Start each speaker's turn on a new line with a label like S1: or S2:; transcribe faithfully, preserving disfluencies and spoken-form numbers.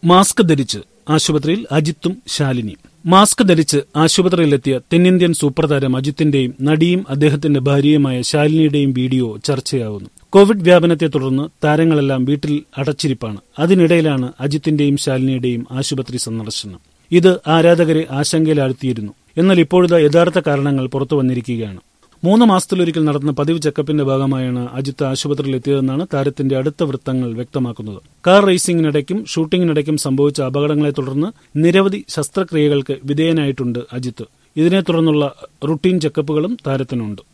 S1: Mask ധരിച്ച് ആശുപത്രിയിൽ അജിത്തും ശാലിനിയും. Mask ധരിച്ച് ആശുപത്രിയിലെത്തിയ തെന്നിന്ത്യൻ സൂപ്പർ താരം അജിത്തിന്റെയും നടിയും അദ്ദേഹത്തിന്റെ ഭാര്യയുമായ ശാലിനിയുടെയും വീഡിയോ ചർച്ചയാവുന്നു. കോവിഡ് വ്യാപനത്തെ തുടർന്ന് താരങ്ങളെല്ലാം വീട്ടിൽ അടച്ചിരിപ്പാണ്. അതിനിടയിലാണ് അജിത്തിന്റെയും ശാലിനിയുടെയും ആശുപത്രി സന്ദർശനം. ഇത് ആരാധകരെ ആശങ്കയിലാഴ്ത്തിയിരുന്നു. എന്നാൽ ഇപ്പോഴത്തെ യഥാർത്ഥ കാരണങ്ങൾ പുറത്തു വന്നിരിക്കുകയാണ്. മൂന്ന് മാസത്തിലൊരിക്കൽ നടത്തുന്ന പതിവ് ചെക്കപ്പിന്റെ ഭാഗമായാണ് അജിത്ത് ആശുപത്രിയിൽ എത്തിയതെന്നാണ് താരത്തിന്റെ അടുത്ത വൃത്തങ്ങൾ വ്യക്തമാക്കുന്നത്. കാർ റേസിംഗിനിടയ്ക്കും ഷൂട്ടിംഗിനിടയ്ക്കും സംഭവിച്ച അപകടങ്ങളെ തുടർന്ന് നിരവധി ശസ്ത്രക്രിയകൾക്ക് വിധേയനായിട്ടുണ്ട് അജിത്ത്. ഇതിനെ തുടർന്നുള്ള റുട്ടീൻ ചെക്കപ്പുകളും താരത്തിനുണ്ട്.